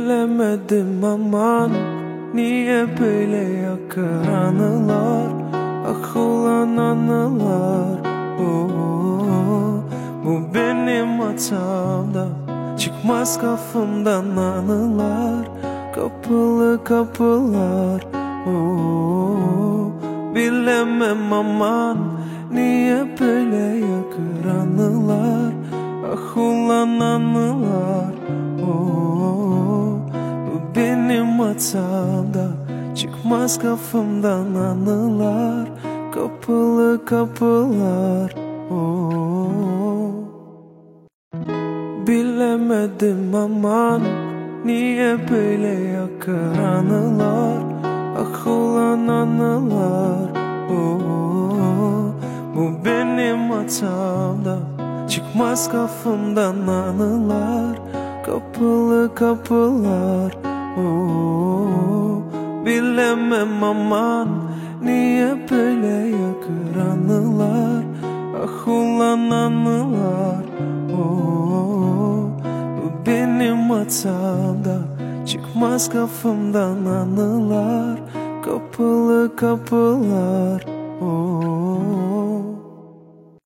Bilemedim aman, niye böyle yakar anılar, ah ulan anılar. Bu benim hatamda, çıkmaz kafamdan anılar, kapılı kapılar. Bilemem aman, niye böyle yakar anılar, ah ulan anılar. Bu benim hatamda, çıkmaz kafamdan anılar, kapılı kapılar. Bilemedim aman, niye böyle yakar anılar, ah ulan anılar. Bu benim hatamda, çıkmaz kafamdan anılar, kapılı kapılar. Bilemem aman, niye böyle yakar anılar, ah ulan anılar. Bu benim hatamda, çıkmaz kafamdan anılar, kapılı kapılar.